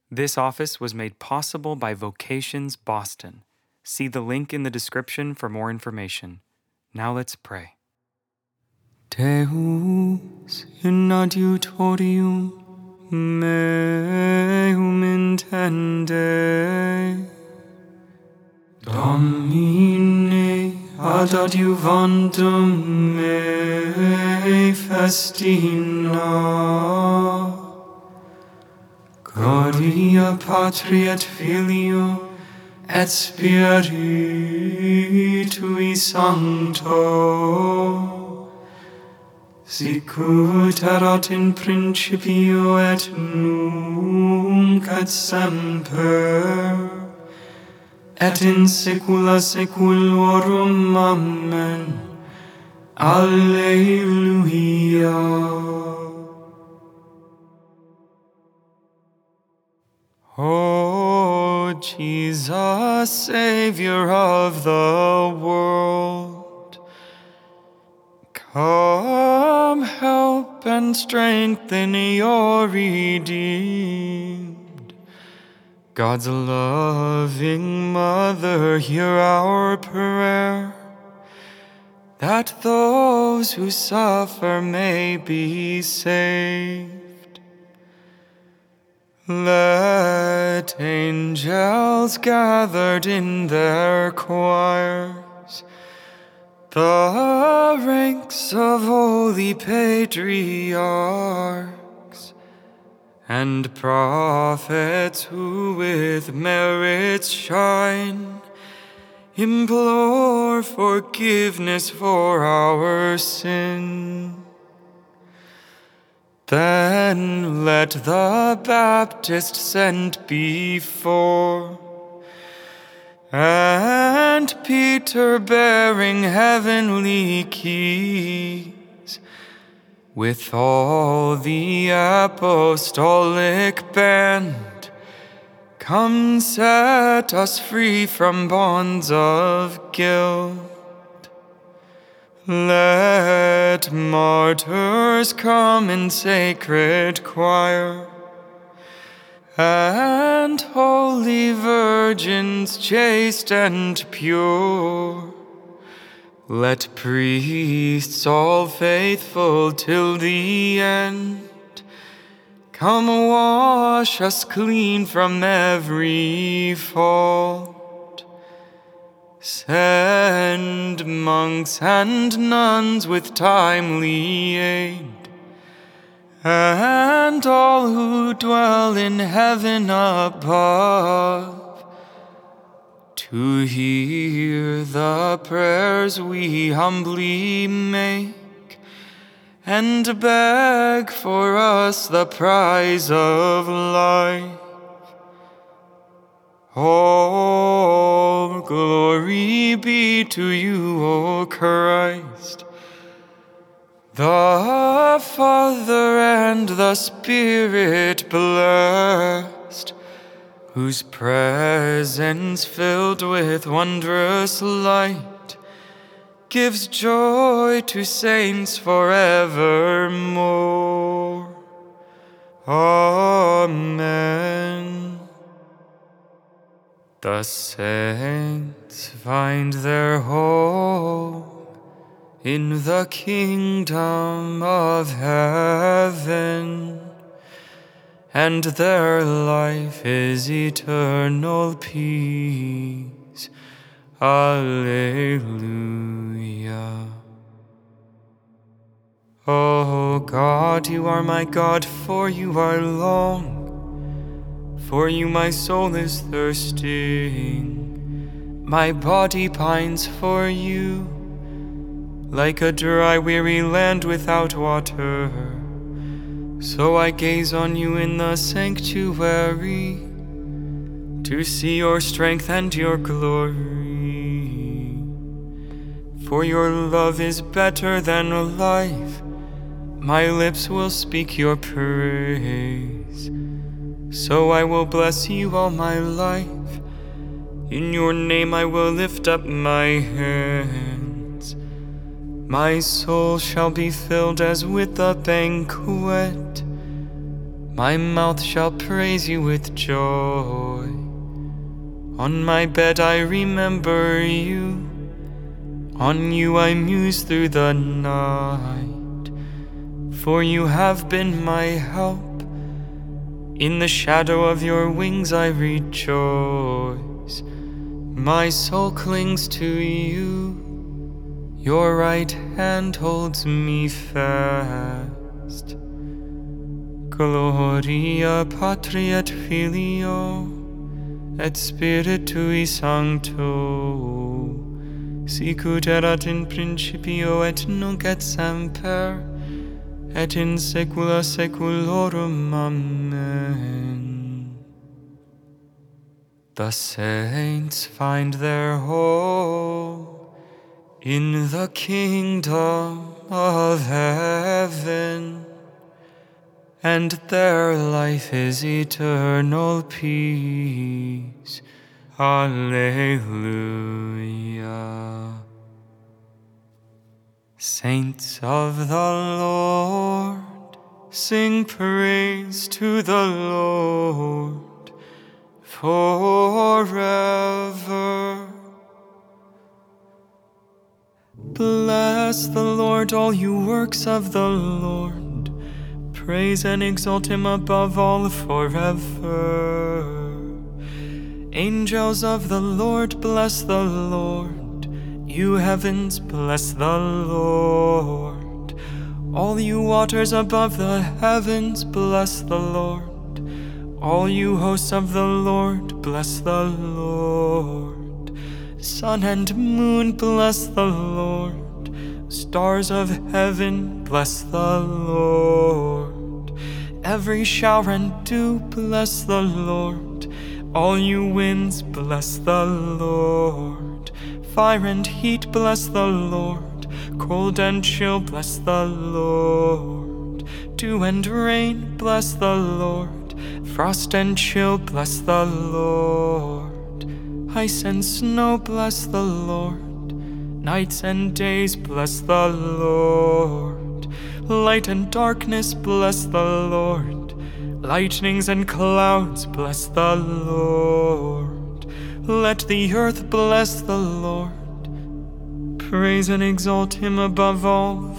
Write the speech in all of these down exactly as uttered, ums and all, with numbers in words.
This office was made possible by Vocations Boston. See the link in the description for more information. Now let's pray. Deus in adiutorium meum intende, Domine ad adiuvandum me festina, gloria Patri et Filio et Spiritui Sancto, sicut erat in principio et nunc et semper, et in saecula saeculorum. Amen. Alleluia. O Jesus, Savior of the world, come help and strengthen your redeemed. God's loving Mother, hear our prayer, that those who suffer may be saved. Let angels gathered in their choirs, the ranks of holy patriarchs, and prophets who with merits shine, implore forgiveness for our sin. Then let the Baptist sent before, and Peter bearing heavenly keys, with all the apostolic band, come set us free from bonds of guilt. Let martyrs come in sacred choir, and holy virgins chaste and pure. Let priests all faithful till the end come wash us clean from every fault. Send monks and nuns with timely aid, and all who dwell in heaven above, to hear the prayers we humbly make, and beg for us the prize of life. All glory be to you, O Christ, the Father and the Spirit blessed, whose presence filled with wondrous light gives joy to saints forevermore. Amen. The saints find their hope in the kingdom of heaven, and their life is eternal peace. Alleluia. O God, you are my God, for you are long. For you my soul is thirsting, my body pines for you, like a dry, weary land without water. So I gaze on you in the sanctuary, to see your strength and your glory. For your love is better than life, my lips will speak your praise. So I will bless you all my life, in your name I will lift up my hands. My soul shall be filled as with a banquet, My mouth shall praise you with joy. On my bed I remember you. On you I muse through the night. For you have been my help. In the shadow of your wings I rejoice. My soul clings to you. Your right hand holds me fast. Gloria Patri et Filio et Spiritui Sancto, sicut erat in principio et nunc et semper, et in saecula saeculorum. Amen. The saints find their hope in the kingdom of heaven, and their life is eternal peace. Alleluia. Saints of the Lord, sing praise to the Lord forever. Bless the Lord, all you works of the Lord. Praise and exalt him above all forever. Angels of the Lord, bless the Lord. You heavens, bless the Lord. All you waters above the heavens, bless the Lord. All you hosts of the Lord, bless the Lord. Sun and moon, bless the Lord. Stars of heaven, bless the Lord. Every shower and dew, bless the Lord. All you winds, bless the Lord. Fire and heat, bless the Lord. Cold and chill, bless the Lord. Dew and rain, bless the Lord. Frost and chill, bless the Lord. Ice and snow, bless the Lord. Nights and days, bless the Lord. Light and darkness, bless the Lord. Lightnings and clouds, bless the Lord. Let the earth bless the Lord. Praise and exalt him above all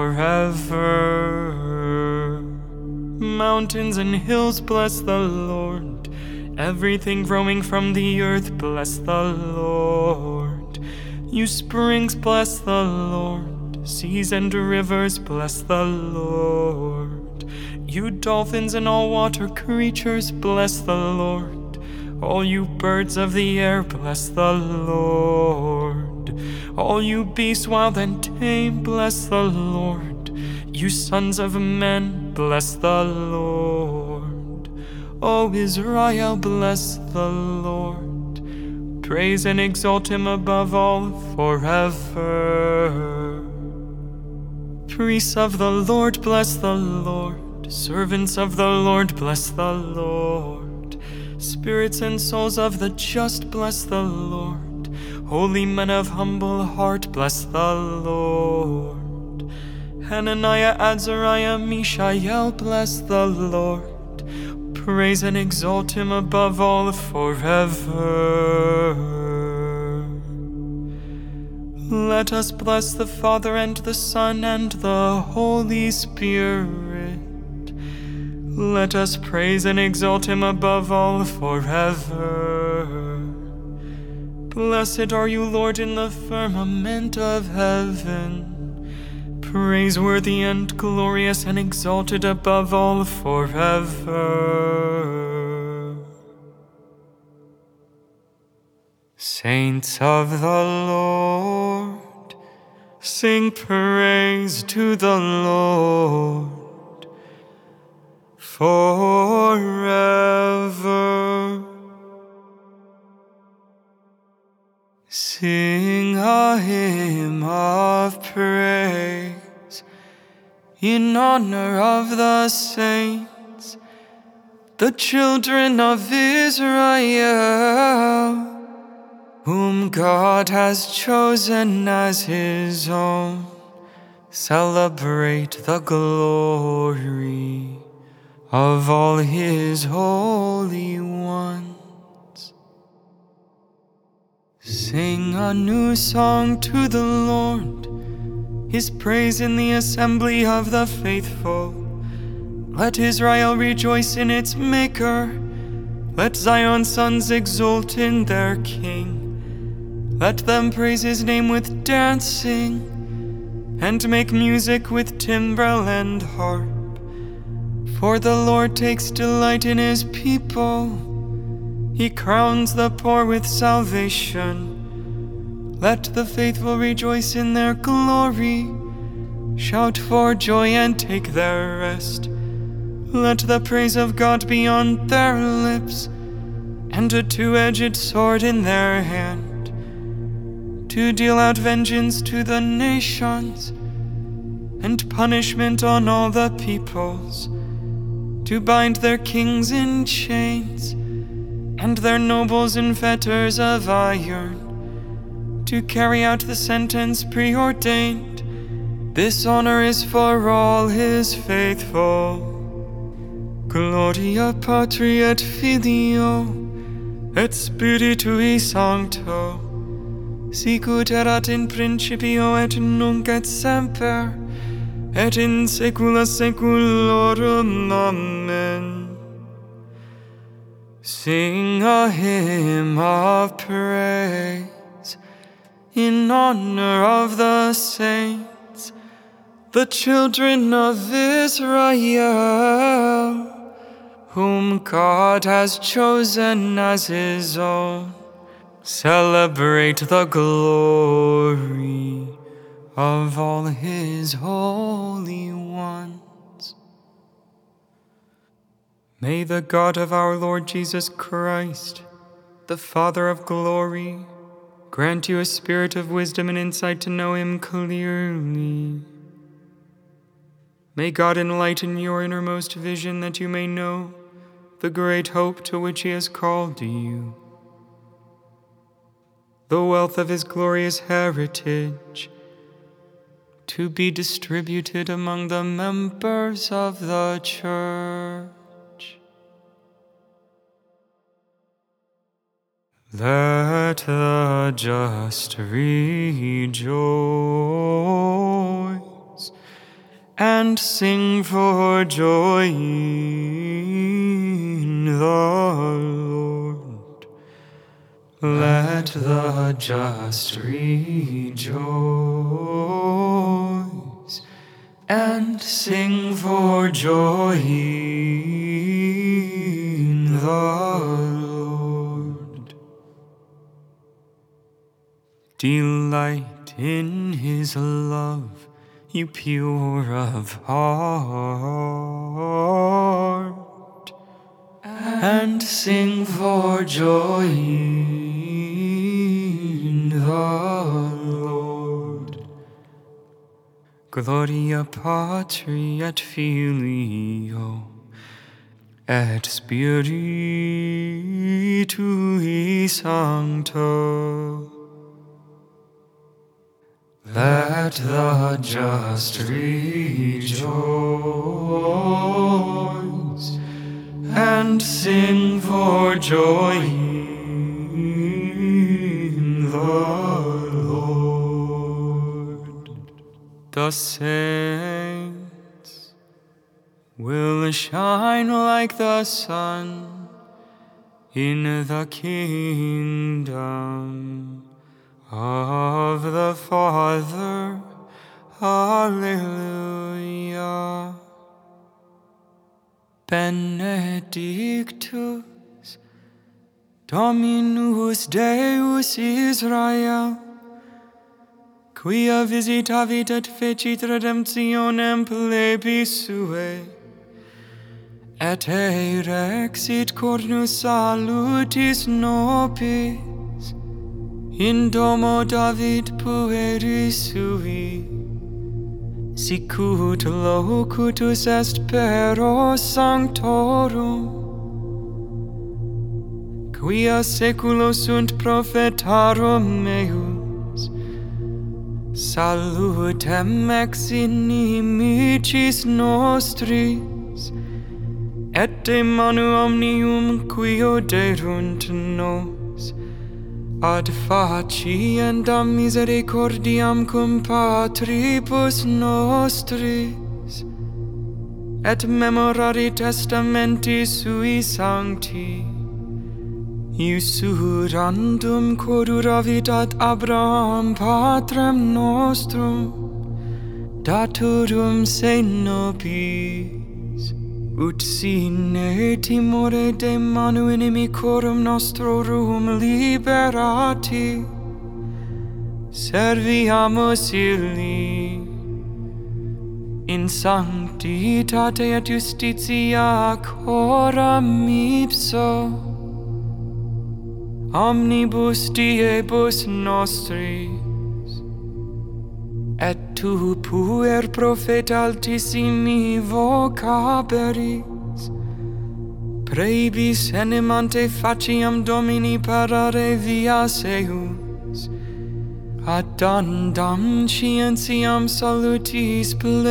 forever. Mountains and hills, bless the Lord. Everything growing from the earth, bless the Lord. You springs, bless the Lord. Seas and rivers, bless the Lord. You dolphins and all water creatures, bless the Lord. All you birds of the air, bless the Lord. All you beasts wild and tame, bless the Lord. You sons of men, bless the Lord. O Israel, bless the Lord. Praise and exalt him above all forever. Priests of the Lord, bless the Lord. Servants of the Lord, bless the Lord. Spirits and souls of the just, bless the Lord. Holy men of humble heart, bless the Lord. Hananiah, Azariah, Mishael, bless the Lord. Praise and exalt him above all forever. Let us bless the Father and the Son and the Holy Spirit. Let us praise and exalt him above all forever. Blessed are you, Lord, in the firmament of heaven, praiseworthy and glorious and exalted above all forever. Saints of the Lord, sing praise to the Lord forever. Sing a hymn of praise in honor of the saints, the children of Israel, whom God has chosen as his own. Celebrate the glory of all his holy ones. Sing a new song to the Lord, his praise in the assembly of the faithful. Let Israel rejoice in its Maker. Let Zion's sons exult in their King. Let them praise his name with dancing, and make music with timbrel and harp. For the Lord takes delight in his people. He crowns the poor with salvation. Let the faithful rejoice in their glory. Shout for joy and take their rest. Let the praise of God be on their lips, and a two-edged sword in their hand, to deal out vengeance to the nations, and punishment on all the peoples, to bind their kings in chains, and their nobles in fetters of iron, to carry out the sentence preordained. This honor is for all his faithful. Gloria Patri et Filio et Spiritui Sancto, sicut erat in principio et nunc et semper, et in saecula saeculorum. Amen. Sing a hymn of praise in honor of the saints, the children of Israel, whom God has chosen as his own. Celebrate the glory of all his holy ones. May the God of our Lord Jesus Christ, the Father of glory, grant you a spirit of wisdom and insight to know him clearly. May God enlighten your innermost vision that you may know the great hope to which he has called you, the wealth of his glorious heritage, to be distributed among the members of the church. Let the just rejoice and sing for joy in the Lord. Let the just rejoice and sing for joy in the Lord. Delight in his love, you pure of heart, and sing for joy in the Lord. Gloria Patri et Filio et Spiritui Sancto. Let the just rejoice and sing for joy in the Lord. The saints will shine like the sun in the kingdom of the Father. Alleluia. Benedictus Dominus Deus Israel, quia visitavit et fecit redemptionem plebis suae, et erexit cornus salutis nobis in domo David pueris sui, sicut locutus est pero sanctorum, quia saeculo sunt prophetarum meus, salutem ex inimicis nostris, de manu omnium quio derunt nos, ad faciendam misericordiam cum patribus nostris, et memorari testamenti sui sancti, usurandum quoduravit ad Abraham patrem nostrum, daturum se nobis, ut sine timore de manu inimicorum nostrorum liberati, serviamus illi in sanctitate et justitia coram ipso, omnibus diebus nostris, et tu puer profeta altissimi vocaberis, praebis enemante faciam Domini parare vias eius, addandam scientiam salutis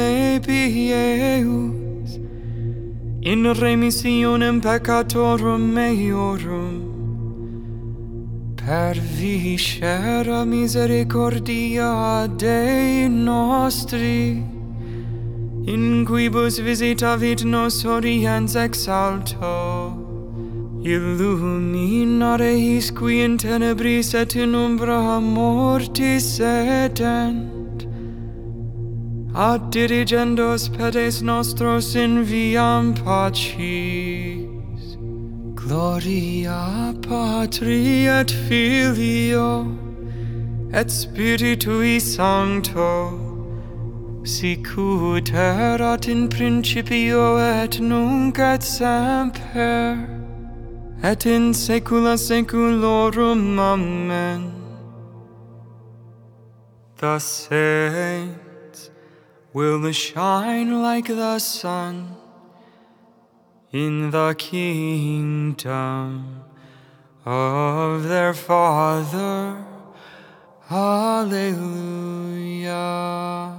plebieus, in remissionem peccatorum meorum, per viscera misericordia Dei nostri, in quibus visitavit nos oriens ex alto, illuminare his qui in tenebris et in umbra mortis sedent, ad dirigendos pedes nostros in viam pacis. Gloria Patri et Filio et Spiritui Sancto, sicut erat in principio et nunc et semper, et in saecula saeculorum. Amen. The saints will shine like the sun in the kingdom of their Father. Alleluia.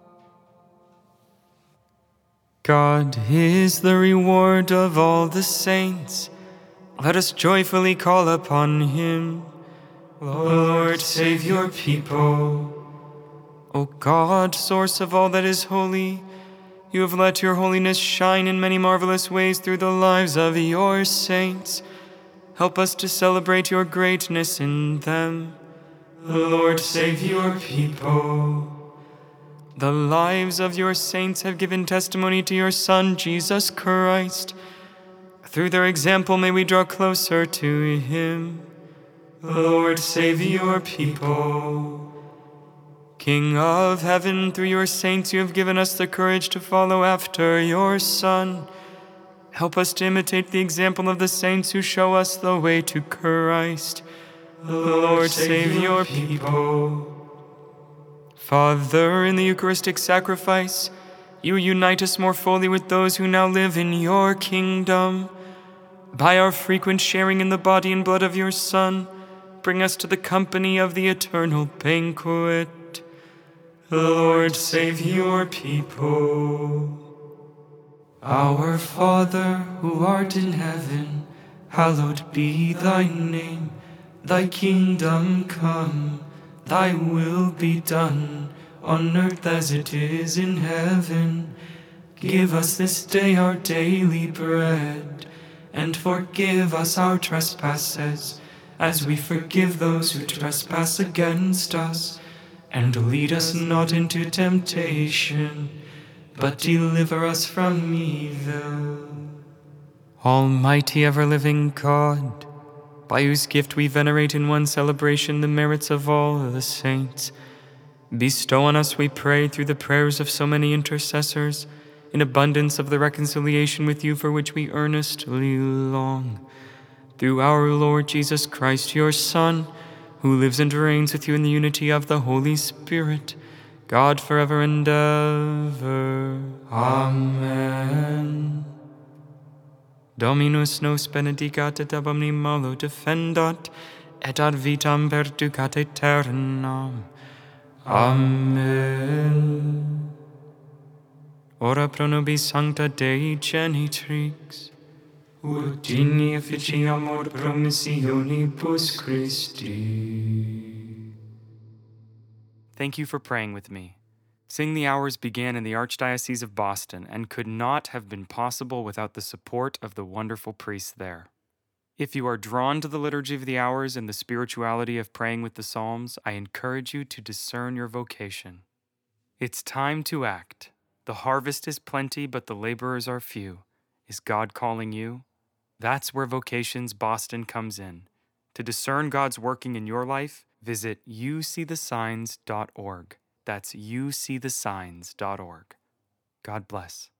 God is the reward of all the saints. Let us joyfully call upon Him. Lord, save your people. O God, source of all that is holy, you have let your holiness shine in many marvelous ways through the lives of your saints. Help us to celebrate your greatness in them. Lord, save your people. The lives of your saints have given testimony to your Son, Jesus Christ. Through their example may we draw closer to Him. Lord, save your people. King of heaven, through your saints you have given us the courage to follow after your Son. Help us to imitate the example of the saints who show us the way to Christ. Lord, save your people. Father, in the Eucharistic sacrifice, you unite us more fully with those who now live in your kingdom. By our frequent sharing in the body and blood of your Son, bring us to the company of the eternal banquet. Lord, save your people. Our Father, who art in heaven, hallowed be thy name. Thy kingdom come, thy will be done, on earth as it is in heaven. Give us this day our daily bread, and forgive us our trespasses, as we forgive those who trespass against us. And lead us not into temptation, but deliver us from evil. Almighty ever-living God, by whose gift we venerate in one celebration the merits of all the saints, bestow on us, we pray, through the prayers of so many intercessors, in abundance of the reconciliation with you for which we earnestly long. Through our Lord Jesus Christ, your Son, who lives and reigns with you in the unity of the Holy Spirit, God forever and ever. Amen. Dominus nos benedicat et ab omni malo defendat, et ad vitam perducat aeternam. Amen. Ora pro nobis sancta Dei genitrix, ut digni officiamur promissionibus Christi. Thank you for praying with me. Sing the Hours began in the Archdiocese of Boston and could not have been possible without the support of the wonderful priests there. If you are drawn to the Liturgy of the Hours and the spirituality of praying with the Psalms, I encourage you to discern your vocation. It's time to act. The harvest is plenty, but the laborers are few. Is God calling you? That's where Vocations Boston comes in. To discern God's working in your life, visit you see the signs dot org. That's you see the signs dot org. God bless.